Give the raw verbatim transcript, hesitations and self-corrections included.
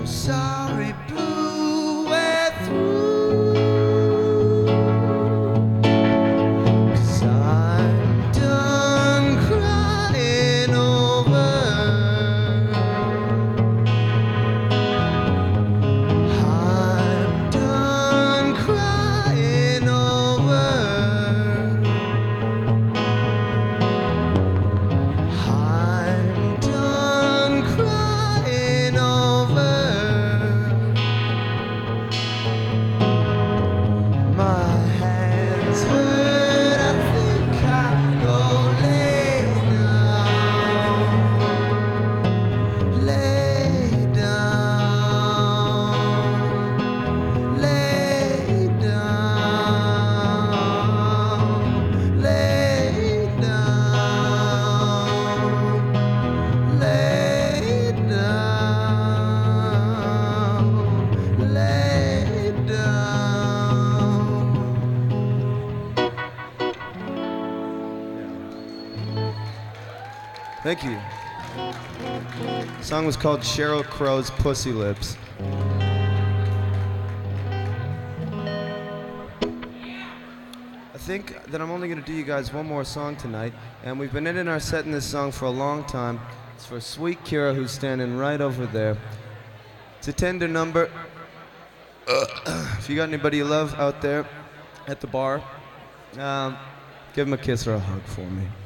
sorry, blue way through. 'Cause I'm done crying over. I'm done crying over. I'm done crying over. My hands hurt, I think I'll go lay down, lay down, lay down, lay down, lay down, lay down. Thank you. The song was called Sheryl Crow's Pussy Lips. I think that I'm only going to do you guys one more song tonight, and we've been ending our set in this song for a long time. It's for Sweet Kira, who's standing right over there. It's a tender number. If you got anybody you love out there at the bar, um, give them a kiss or a hug for me.